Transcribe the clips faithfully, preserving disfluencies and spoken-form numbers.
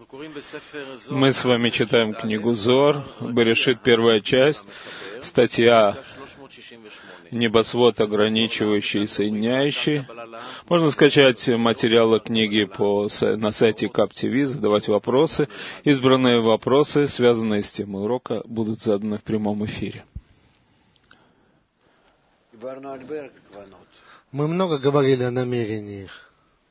Мы с вами читаем книгу Зоар, Берешит, первая часть, статья «Небосвод, ограничивающий и соединяющий». Можно скачать материалы книги по, на сайте кап ти ви, задавать вопросы. Избранные вопросы, связанные с темой урока, будут заданы в прямом эфире. Мы много говорили о намерениях.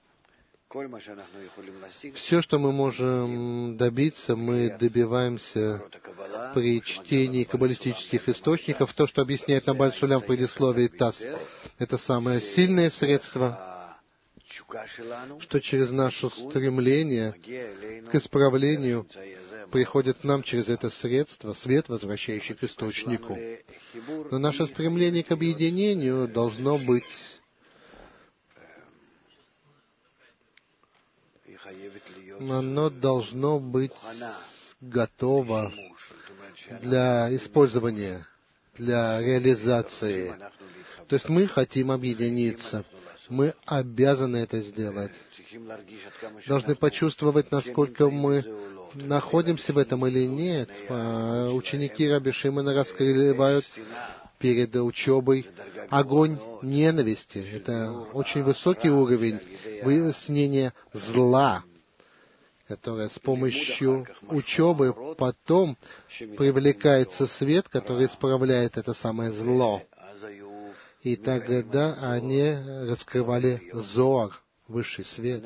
Все, что мы можем добиться, мы добиваемся при чтении каббалистических источников. То, что объясняет нам Бааль Шулям в предисловии ТАСС, это самое сильное средство, что через наше стремление к исправлению приходит к нам через это средство свет, возвращающий к источнику. Но наше стремление к объединению должно быть оно должно быть готово для использования, для реализации. То есть мы хотим объединиться. Мы обязаны это сделать. Должны почувствовать, насколько мы находимся в этом или нет. Ученики Раби Шимона раскрывают перед учебой огонь ненависти. Это очень высокий уровень выяснения зла, которое с помощью учебы потом привлекается свет, который исправляет это самое зло. И тогда они раскрывали Зоар, высший свет.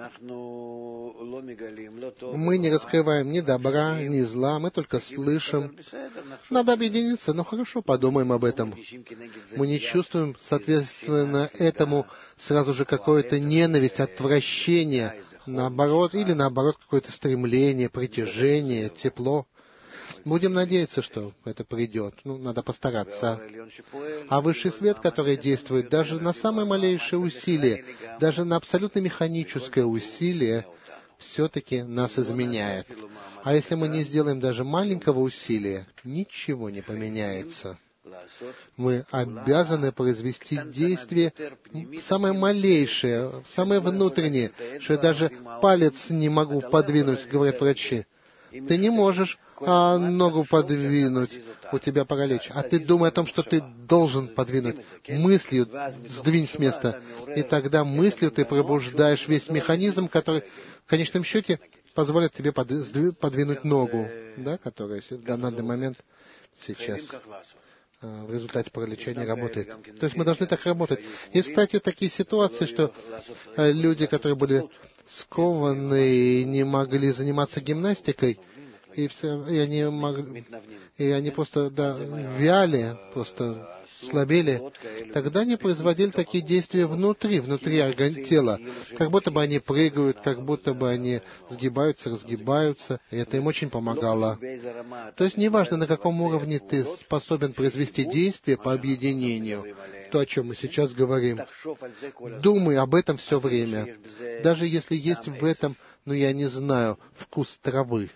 Мы не раскрываем ни добра, ни зла, мы только слышим. Надо объединиться, но хорошо, подумаем об этом. Мы не чувствуем, соответственно, этому сразу же какое-то ненависть, отвращение, наоборот, или наоборот какое-то стремление, притяжение, тепло. Будем надеяться, что это придет. Ну, надо постараться. А высший свет, который действует даже на самое малейшее усилие, даже на абсолютно механическое усилие, все-таки нас изменяет. А если мы не сделаем даже маленького усилия, ничего не поменяется. Мы обязаны произвести действие самое малейшее, самое внутреннее, что я даже палец не могу подвинуть, говорят врачи. Ты не можешь а, ногу подвинуть, у тебя паралич. А ты думай о том, что ты должен подвинуть. Мыслью сдвинь с места. И тогда мыслью ты пробуждаешь весь механизм, который в конечном счете позволит тебе подвинуть ногу, да, которая в данный момент сейчас в результате паралича не работает. То есть мы должны так работать. Есть, кстати, такие ситуации, что люди, которые были скованы и не могли заниматься гимнастикой, и, все, и, они, могли, и они просто да, вяли, просто слабели, тогда они производили такие действия внутри, внутри тела, как будто бы они прыгают, как будто бы они сгибаются, разгибаются, и это им очень помогало. То есть неважно, на каком уровне ты способен произвести действие по объединению, то, о чем мы сейчас говорим, думай об этом все время, даже если есть в этом, ну я не знаю, вкус травы.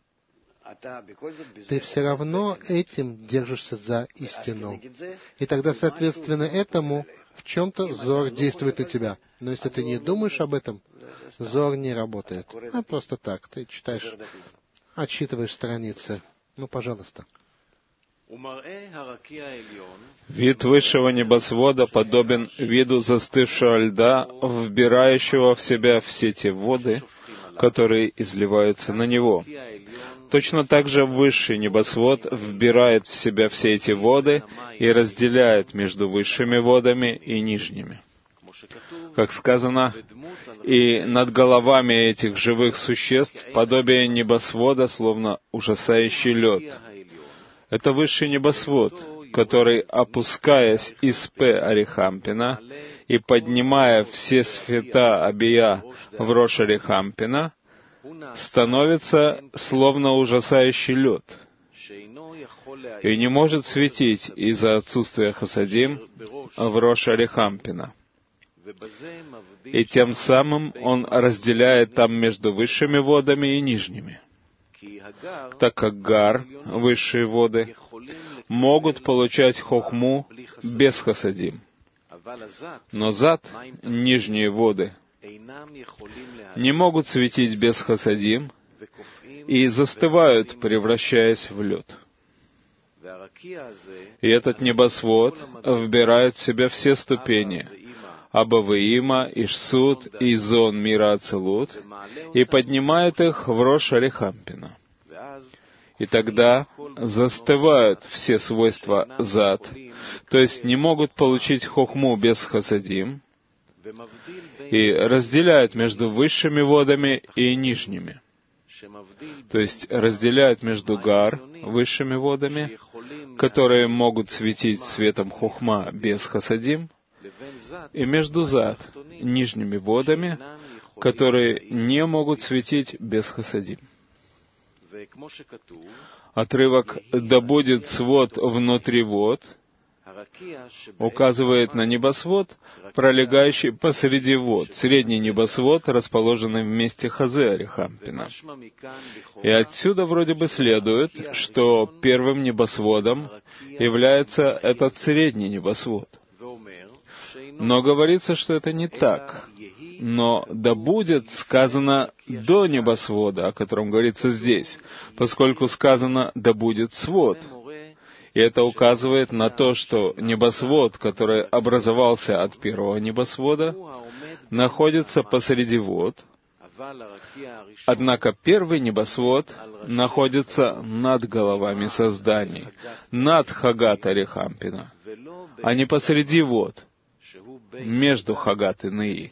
Ты все равно этим держишься за истину. И тогда, соответственно, этому в чем-то Зоар действует на тебя. Но если ты не думаешь об этом, Зоар не работает. А просто так. Ты читаешь, отсчитываешь страницы. Ну, пожалуйста. Вид высшего небосвода подобен виду застывшего льда, вбирающего в себя все те воды, которые изливаются на него. Точно так же высший небосвод вбирает в себя все эти воды и разделяет между высшими водами и нижними. Как сказано, и над головами этих живых существ подобие небосвода, словно ужасающий лед. Это высший небосвод, который, опускаясь из П. Арихампина и поднимая все сфета Абия в Рош Арихампина, становится словно ужасающий лед и не может светить из-за отсутствия хасадим в Рош Арихампина. И тем самым он разделяет там между высшими водами и нижними, так как гар, высшие воды, могут получать хохму без хасадим. Но зад, нижние воды, не могут светить без хасадим и застывают, превращаясь в лед. И этот небосвод вбирает в себя все ступени Аба веима, Ишсут и Зон мира Ацилут, и поднимает их в Рош Арихампина. И тогда застывают все свойства Зат, то есть не могут получить хохму без хасадим, и разделяют между высшими водами и нижними. То есть разделяют между Гар, высшими водами, которые могут светить светом хохма без хасадим, и между Зат, нижними водами, которые не могут светить без хасадим. Отрывок «Да будет свод внутри вод» указывает на небосвод, пролегающий посреди вод, средний небосвод, расположенный в месте Хазе Арихампина. И отсюда вроде бы следует, что первым небосводом является этот средний небосвод. Но говорится, что это не так. Но «да будет» сказано до небосвода, о котором говорится здесь, поскольку сказано «да будет свод». И это указывает на то, что небосвод, который образовался от первого небосвода, находится посреди вод, однако первый небосвод находится над головами созданий, над Хагат Арихампина, а не посреди вод, между Хагат и Неи.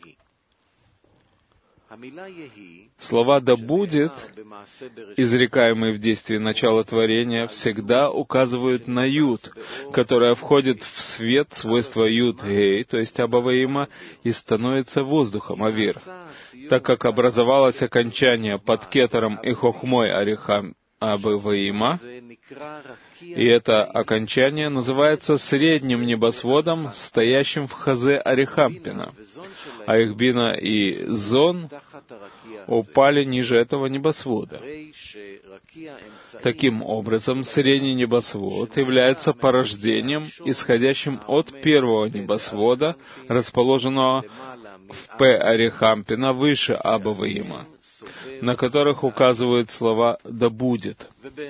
Слова «да будет», изрекаемые в действии начала творения, всегда указывают на Юд, которая входит в свет свойства Юд-Гей, то есть Аба веима, и становится воздухом Авир, так как образовалось окончание под Кетером и Хохмой Арихам Аба веима, и это окончание называется средним небосводом, стоящим в Хазе Арихампина, а их Бина и Зон упали ниже этого небосвода. Таким образом, средний небосвод является порождением, исходящим от первого небосвода, расположенного в П. Арихампина выше Аба веима, на которых указывают слова «да будет».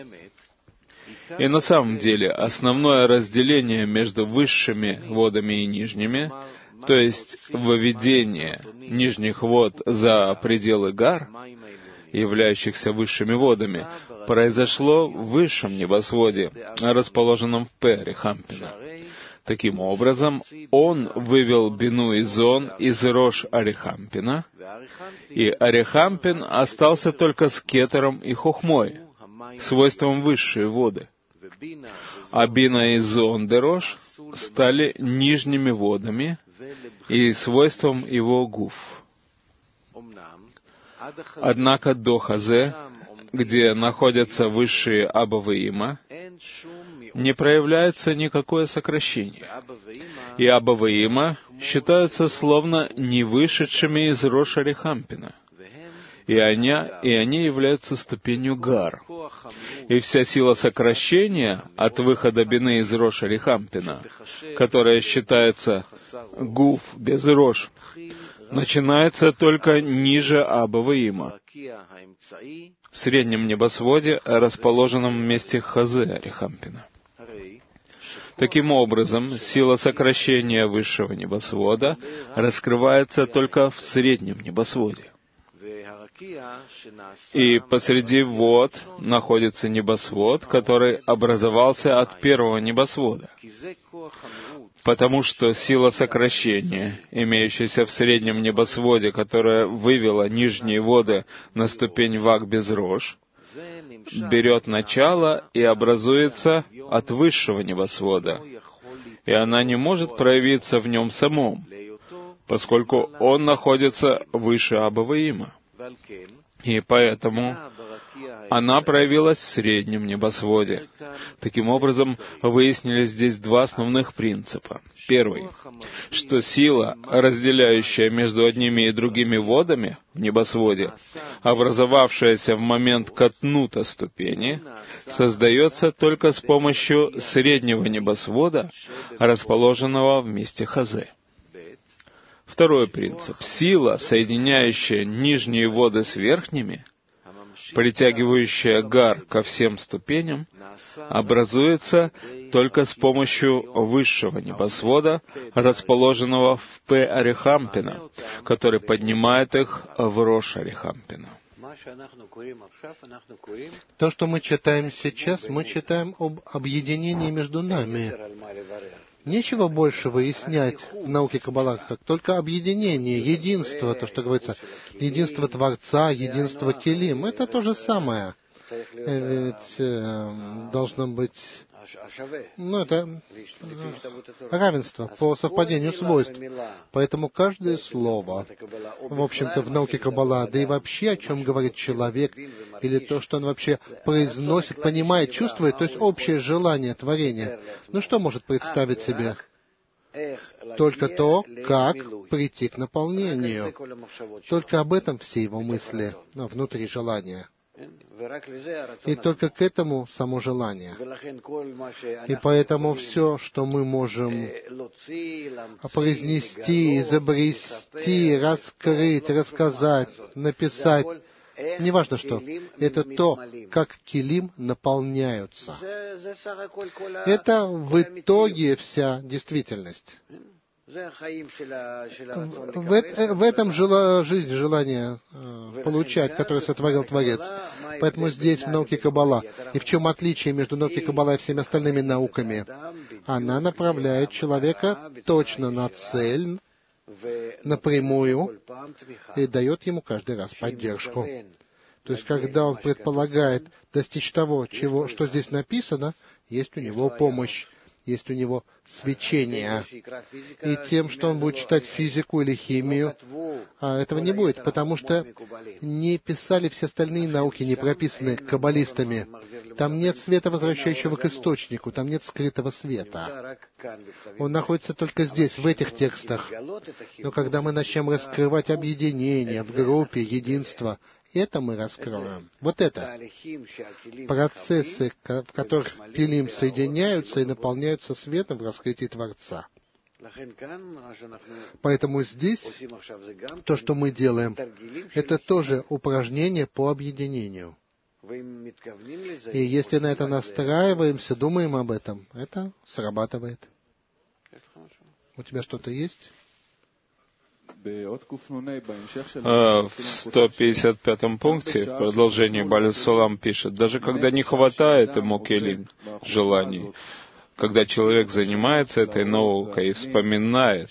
И на самом деле основное разделение между высшими водами и нижними, то есть выведение нижних вод за пределы Гар, являющихся высшими водами, произошло в высшем небосводе, расположенном в П. Арихампина. Таким образом, он вывел Бину и Зон из Рош Арихампина, и Арихампин остался только с Кетером и Хохмой, свойством высшие воды. А Бина и Зон де Рош стали нижними водами и свойством его гуф. Однако до Хазе, где находятся высшие Аба веима, не проявляется никакое сокращение. И Аба веима считаются словно не вышедшими из Рош Арихампина. И они, и они являются ступенью Гар. И вся сила сокращения от выхода Бины из Рош Арихампина, которая считается гуф без Рош, начинается только ниже Аба веима, в среднем небосводе, расположенном в месте Хазе Арихампина. Таким образом, сила сокращения высшего небосвода раскрывается только в среднем небосводе. И посреди вод находится небосвод, который образовался от первого небосвода. Потому что сила сокращения, имеющаяся в среднем небосводе, которая вывела нижние воды на ступень Вак без Рош, берет начало и образуется от высшего небосвода, и она не может проявиться в нем самом, поскольку он находится выше Аба веима. И поэтому она проявилась в среднем небосводе. Таким образом, выяснились здесь два основных принципа. Первый, что сила, разделяющая между одними и другими водами в небосводе, образовавшаяся в момент катнута ступени, создается только с помощью среднего небосвода, расположенного в месте Хазе. Второй принцип. Сила, соединяющая нижние воды с верхними, притягивающая гар ко всем ступеням, образуется только с помощью высшего небосвода, расположенного в П. Арихампина, который поднимает их в Рош Арихампина. То, что мы читаем сейчас, мы читаем об объединении между нами. Нечего больше выяснять в науке Каббала, как только объединение, единство, то, что говорится, единство Творца, единство Келим. Это то же самое. Ведь э, должно быть, ну, это равенство по совпадению свойств. Поэтому каждое слово, в общем-то, в науке Каббала, да и вообще, о чем говорит человек, или то, что он вообще произносит, понимает, чувствует, то есть общее желание творения, ну что может представить себе? Только то, как прийти к наполнению. Только об этом все его мысли, ну, внутри желания. И только к этому само желание. И поэтому все, что мы можем произнести, изобрести, раскрыть, рассказать, написать, неважно что, это то, как келим наполняются. Это в итоге вся действительность. В, в этом жела, жизнь, желание э, получать, которое сотворил Творец. Поэтому здесь, в науке Каббала, и в чем отличие между наукой Каббала и всеми остальными науками? Она направляет человека точно на цель, напрямую, и дает ему каждый раз поддержку. То есть, когда он предполагает достичь того, чего, что здесь написано, есть у него помощь. Есть у него свечение. И тем, что он будет читать физику или химию, а этого не будет, потому что не писали все остальные науки, не прописаны каббалистами. Там нет света, возвращающего к источнику, там нет скрытого света. Он находится только здесь, в этих текстах. Но когда мы начнем раскрывать объединение в группе, единство, это мы раскроем. Вот это процессы, в которых келим соединяются и наполняются светом в раскрытии Творца. Поэтому здесь то, что мы делаем, это тоже упражнение по объединению. И если на это настраиваемся, думаем об этом, это срабатывает. У тебя что-то есть? В сто пятьдесят пятом пункте, в продолжении Баль Солам пишет, даже когда не хватает ему келим, желаний, когда человек занимается этой наукой и вспоминает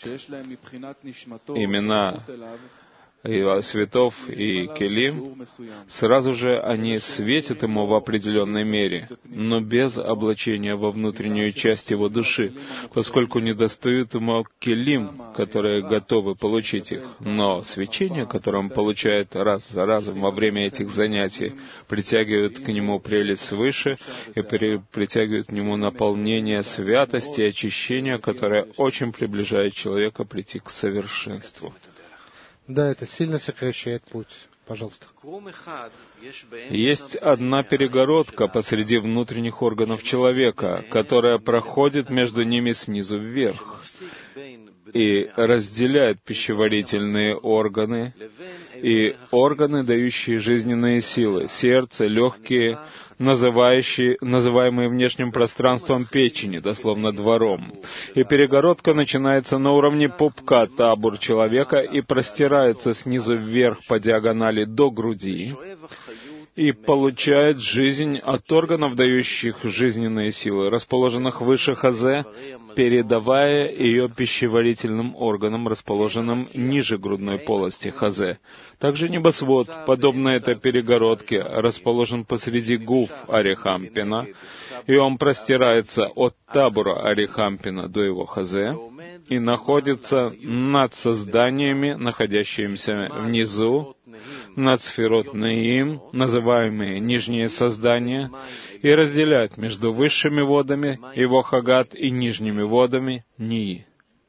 имена и святов и келим, сразу же они светят ему в определенной мере, но без облачения во внутреннюю часть его души, поскольку недостают ему келим, которые готовы получить их. Но свечение, которое он получает раз за разом во время этих занятий, притягивает к нему прелесть свыше и при, притягивает к нему наполнение святости и очищения, которое очень приближает человека прийти к совершенству. Да, это сильно сокращает путь. Пожалуйста. Есть одна перегородка посреди внутренних органов человека, которая проходит между ними снизу вверх и разделяет пищеварительные органы и органы, дающие жизненные силы, сердце, легкие, называющие, называемые внешним пространством печени, дословно двором. И перегородка начинается на уровне пупка табур человека и простирается снизу вверх по диагонали до груди и получает жизнь от органов, дающих жизненные силы, расположенных выше хазе, передавая ее пищеварительным органам, расположенным ниже грудной полости хазе. Также небосвод, подобно этой перегородке, расположен посреди гуф Арихампина, и он простирается от табура Арихампина до его хазе и находится над созданиями, находящимися внизу, над сферот Неим, называемые нижние создания, и разделяет между высшими водами его хагат и нижними водами Нии.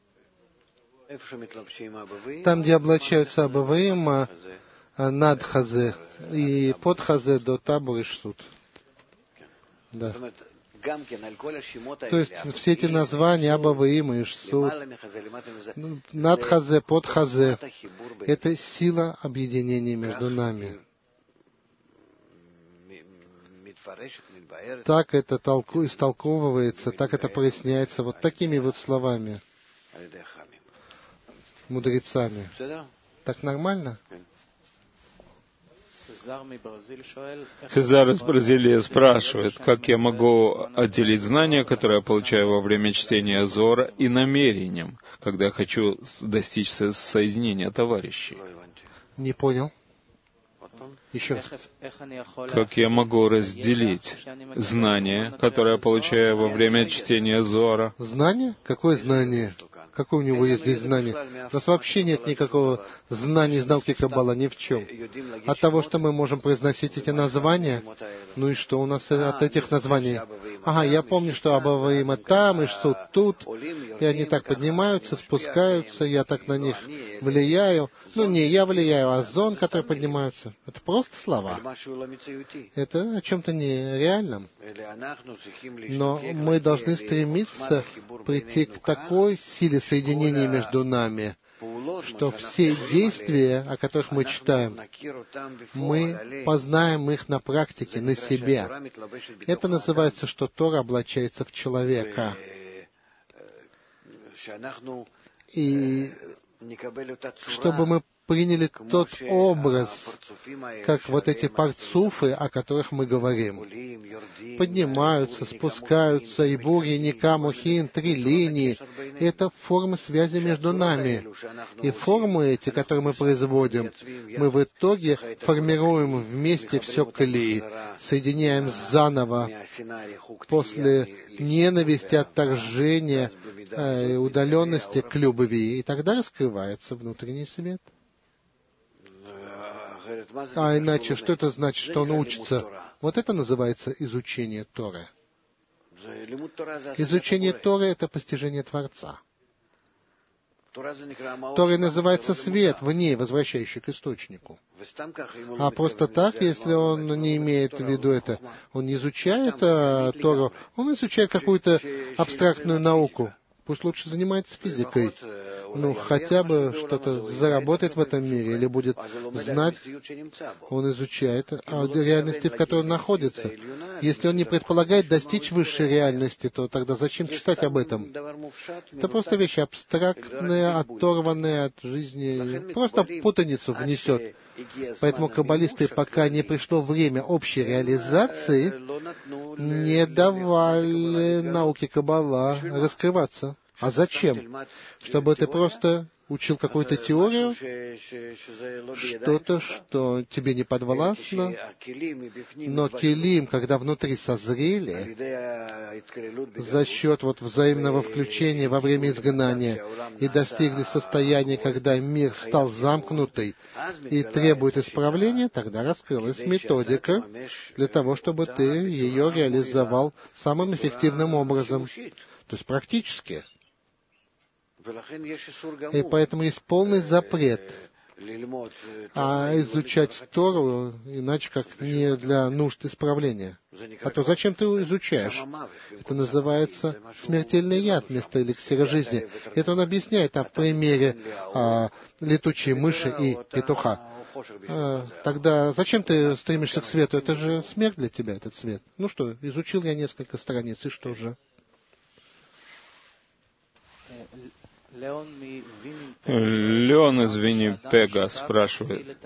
Там, где облачаются Абаваим, над хазе, и под хазе до табур и шсут. Да. То есть все эти названия Абаваим и шсут, над хазе, под хазе, это сила объединения между нами. так это толку, истолковывается, так это проясняется вот такими вот словами, мудрецами. Так нормально? Сезар из Бразилии спрашивает, как я могу отделить знания, которые я получаю во время чтения Зора, и намерением, когда я хочу достичь со- соединения товарищей. Не понял. Еще раз. Как я могу разделить знания, которые я получаю во время чтения Зора? Знание? Какое знание? Какое у него есть здесь знание? У нас вообще нет никакого знания из науки Каббала, ни в чем. От того, что мы можем произносить эти названия, ну и что у нас от этих названий? Ага, я помню, что Абаваима там, и Шсуд тут, и они так поднимаются, спускаются, я так на них влияю. Ну, не я влияю, а зон, которые поднимаются. Это просто слова. Это о чем-то нереальном. Но мы должны стремиться прийти к такой силе соединения между нами, что все действия, о которых мы читаем, мы познаем их на практике, на себе. Это называется, что Тора облачается в человека. И чтобы мы приняли тот образ, как вот эти парцуфы, о которых мы говорим. Поднимаются, спускаются, и бури, и никамухин, три линии. Это формы связи между нами. И формы эти, которые мы производим, мы в итоге формируем вместе все клей, соединяем заново после ненависти, отторжения, э, удаленности к любви. И тогда раскрывается внутренний свет. А иначе, что это значит, что он учится? Вот это называется изучение Торы. Изучение Торы — это постижение Творца. Торой называется свет в ней, возвращающий к источнику. А просто так, если он не имеет в виду это, он не изучает а, Тору, он изучает какую-то абстрактную науку. Пусть лучше занимается физикой. Ну, хотя бы что-то заработает в этом мире или будет знать, он изучает о реальности, в которой он находится. Если он не предполагает достичь высшей реальности, то тогда зачем читать об этом? Это просто вещи абстрактные, оторванные от жизни, просто путаницу внесет. Поэтому каббалисты, пока не пришло время общей реализации, не давали науке Каббала раскрываться. А зачем? Чтобы ты просто учил какую-то теорию, что-то, что тебе не подвластно, но килим, когда внутри созрели, за счет вот взаимного включения во время изгнания, и достигли состояния, когда мир стал замкнутый и требует исправления, тогда раскрылась методика для того, чтобы ты ее реализовал самым эффективным образом, то есть практически. И поэтому есть полный запрет а изучать Тору, иначе как не для нужд исправления. А то зачем ты изучаешь? Это называется смертельный яд вместо эликсира жизни. Это он объясняет а, в примере а, летучей мыши и петуха. А, тогда зачем ты стремишься к свету? Это же смерть для тебя, этот свет. Ну что, изучил я несколько страниц, и что же? Леон из Виннипега спрашивает,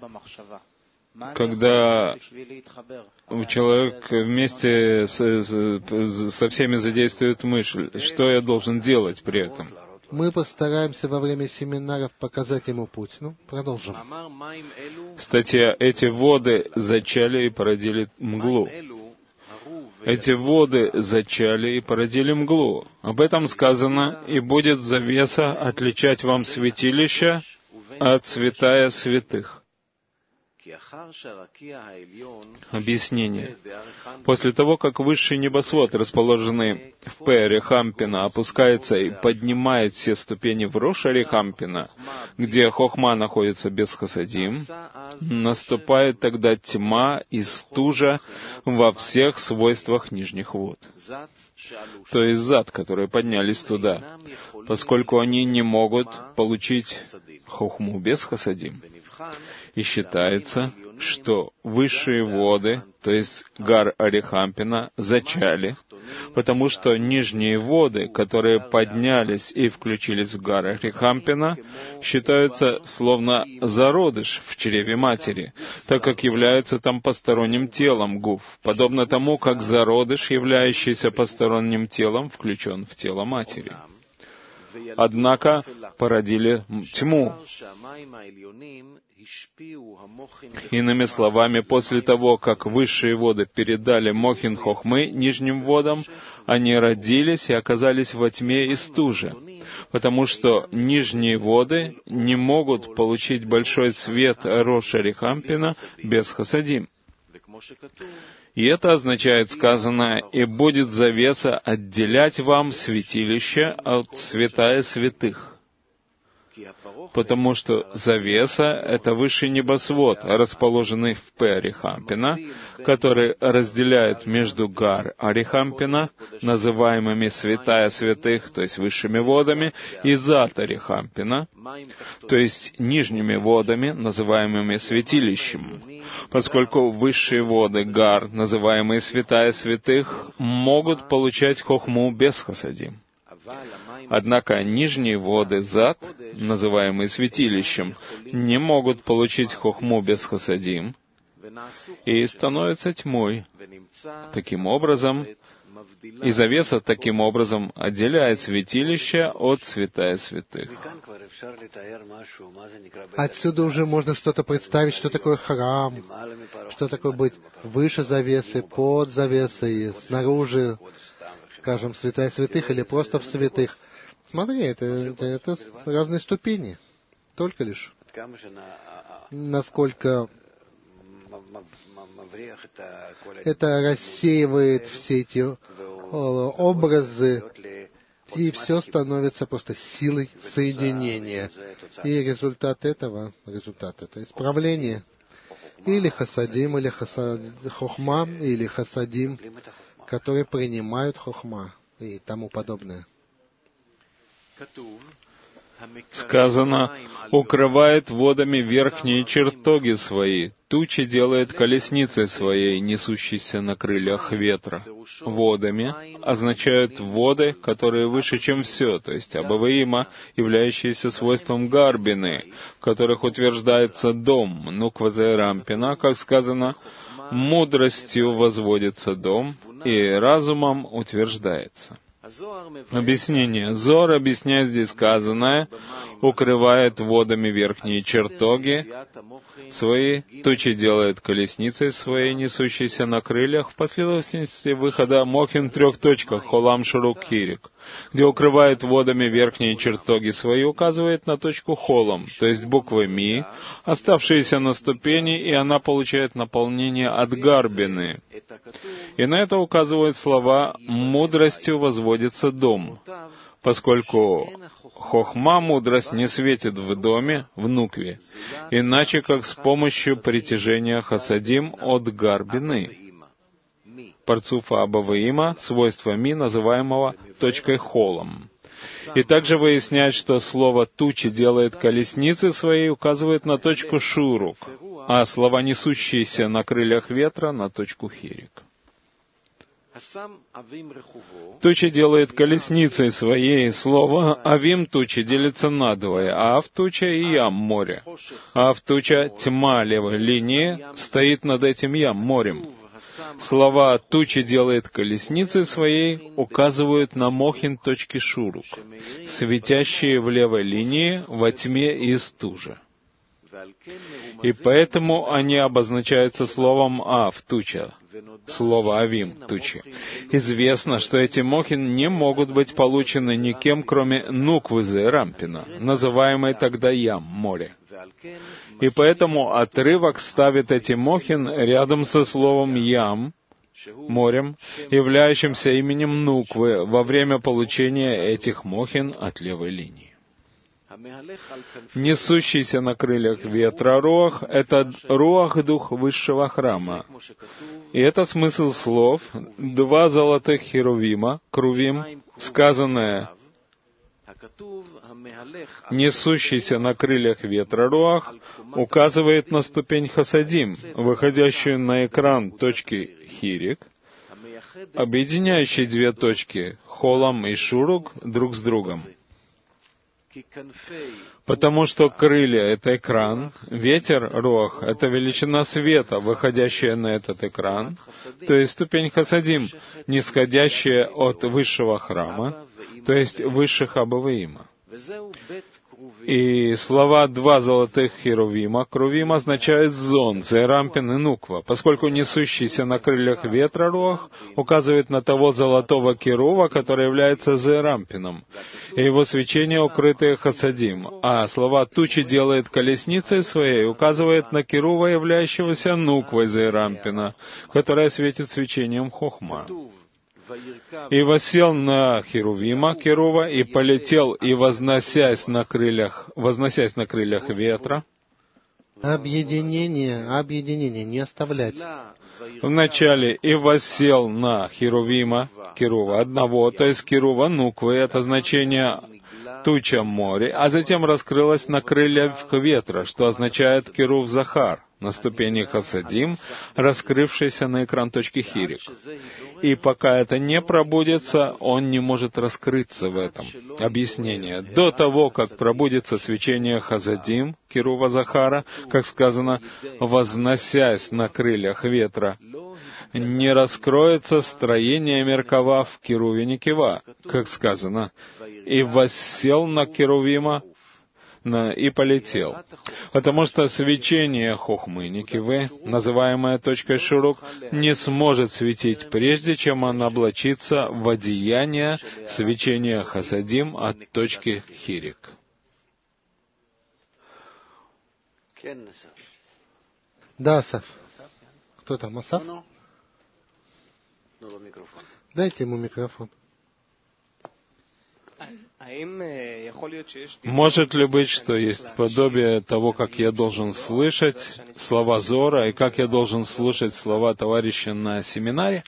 когда человек вместе с, со всеми задействует мысль, что я должен делать при этом? Мы постараемся во время семинаров показать ему путь. Ну, продолжим. Статья «Эти воды зачали и породили мглу». Эти воды зачали и породили мглу. Об этом сказано, и будет завеса отличать вам святилище от святая святых. Объяснение. После того, как высший небосвод, расположенный в П. Рехампина, опускается и поднимает все ступени в Рош Рехампина, где Хохма находится без Хасадим, наступает тогда тьма и стужа во всех свойствах нижних вод. То есть зад, которые поднялись туда, поскольку они не могут получить Хохму без Хасадим. И считается, что высшие воды, то есть Гар Арихампина, зачали, потому что нижние воды, которые поднялись и включились в Гар Арихампина, считаются словно зародыш в чреве матери, так как являются там посторонним телом гуф, подобно тому, как зародыш, являющийся посторонним телом, включен в тело матери. Однако породили тьму. Иными словами, после того, как высшие воды передали Мохин Хохмы нижним водам, они родились и оказались во тьме и стуже, потому что нижние воды не могут получить большой свет Рош Арихампина без хасадим. И это означает сказанное: «И будет завеса отделять вам святилище от святая святых». Потому что завеса — это высший небосвод, расположенный в П Арихампина, который разделяет между Гар Арихампина, называемыми святая святых, то есть высшими водами, и Зат Арихампина, то есть нижними водами, называемыми святилищем, поскольку высшие воды Гар, называемые святая святых, могут получать хохму без хасадим. Однако нижние воды Зат, называемые святилищем, не могут получить хохму без хасадим и становятся тьмой. Таким образом, и завеса таким образом отделяет святилище от святая святых. Отсюда уже можно что-то представить, что такое храм, что такое быть выше завесы, под завесой, снаружи, скажем, святая святых или просто в святых. Смотри, это, это, это разные ступени, только лишь. Насколько это рассеивает все эти образы, и все становится просто силой соединения. И результат этого, результат это исправление. Или хасадим, или хасад, хохма, или хасадим, которые принимают хохма и тому подобное. Сказано: «Укрывает водами верхние чертоги свои, тучи делает колесницей своей, несущейся на крыльях ветра». Водами означают воды, которые выше, чем все, то есть Абаваима, являющиеся свойством Гарбины, в которых утверждается дом, Нуквазе Рампина, как сказано: «Мудростью возводится дом, и разумом утверждается». Объяснение. Зор объясняет здесь сказанное: укрывает водами верхние чертоги свои, тучи делает колесницей своей, несущейся на крыльях, в последовательности выхода Мохин в трех точках, Холам Шурук Хирик, где укрывает водами верхние чертоги свои, указывает на точку Холам, то есть буквы Ми, оставшиеся на ступени, и она получает наполнение от Гарбины. И на это указывают слова «мудростью возводится дом», поскольку хохма, мудрость, не светит в доме, в нукве, иначе как с помощью притяжения хасадим от Гарбины, парцуфа Абаваима, свойства Ми, называемого точкой Холом. И также выясняет, что слово «тучи делает колесницы своей» указывает на точку Шурук, а слова «несущиеся на крыльях ветра» на точку Хирик. Тучи делает колесницей своей. Слово «авим» тучи делится надвое. Ав туча и ям море. Ав туча тьма левой линии стоит над этим ям морем. Слова «тучи делает колесницей своей» указывают на Мохин точки Шурук, светящие в левой линии во тьме и стуже. И поэтому они обозначаются словом «ав» — туча, слово «авим» — тучи. Известно, что эти мохин не могут быть получены никем, кроме Нуквы Рампина, называемой тогда Ям, море. И поэтому отрывок ставит эти мохин рядом со словом Ям, морем, являющимся именем Нуквы, во время получения этих мохин от левой линии. Несущийся на крыльях ветра руах — это руах, дух высшего храма. И это смысл слов «два золотых херувима», крувим, сказанное Несущийся на крыльях ветра руах указывает на ступень хасадим, выходящую на экран точки хирик, объединяющей две точки холам и шурук друг с другом. Потому что крылья — это экран, ветер, руах — это величина света, выходящая на этот экран, то есть ступень хасадим, нисходящая от высшего храма, то есть высших Абаваима. И слова «два золотых херувима» крувим означают зон, зерампин и нуква, поскольку несущийся на крыльях ветра руах указывает на того золотого керува, который является зерампином, и его свечение укрытое хасадим, а слова «тучи делает колесницей своей» указывает на керува, являющегося нуквой зерампина, которая светит свечением хохма. И воссел на херувима керува, и полетел, и возносясь на крыльях, возносясь на крыльях ветра. Объединение, объединение, не оставлять. Вначале и воссел на херувима керува одного, то есть керува нуквы, это значение туча море, а затем раскрылась на крыльях ветра, что означает керув захар, на ступени хасадим, раскрывшийся на экран точки хирик. И пока это не пробудется, он не может раскрыться в этом. Объяснение. До того, как пробудется свечение хасадим, керува захара, как сказано, возносясь на крыльях ветра, не раскроется строение Меркава в керуве Никива, как сказано, и воссел на керувима и полетел. Потому что свечение хохмы Никивы, называемое точкой шурук, не сможет светить, прежде чем он облачится в одеяние свечения хасадим от точки хирик. Да, Асаф. Кто там, Асаф? Дайте ему микрофон. Может ли быть, что есть подобие того, как я должен слышать слова Зора, и как я должен слушать слова товарища на семинаре?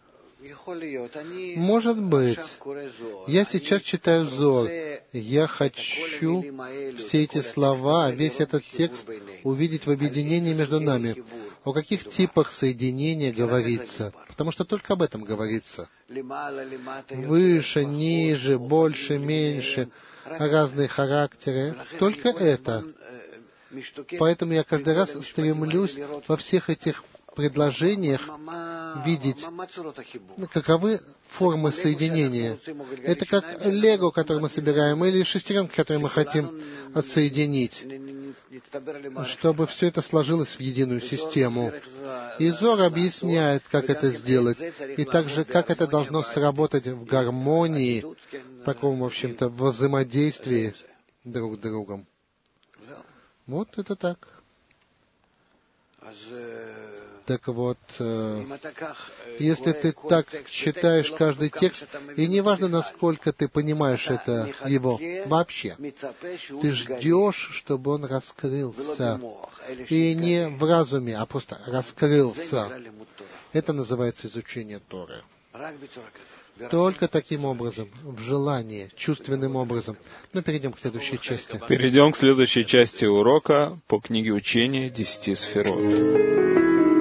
Может быть. Я сейчас читаю Зор. Я хочу все эти слова, весь этот текст увидеть в объединении между нами. О каких типах соединения говорится? Потому что только об этом говорится. Выше, ниже, больше, меньше, разные характеры. Только это. Поэтому я каждый раз стремлюсь во всех этих предложениях видеть, каковы формы соединения. Это как лего, которое мы собираем, или шестеренки, которые мы хотим соединить, чтобы все это сложилось в единую систему. И Зор объясняет, как это сделать, и также, как это должно сработать в гармонии, в таком, в общем-то, во взаимодействии друг с другом. Вот это так. Так вот, если ты так читаешь каждый текст, и неважно, насколько ты понимаешь это его вообще, ты ждешь, чтобы он раскрылся. И не в разуме, а просто раскрылся. Это называется изучение Торы. Только таким образом, в желании, чувственным образом. Но перейдем к следующей части. Перейдем к следующей части урока по книге учения десяти сферот.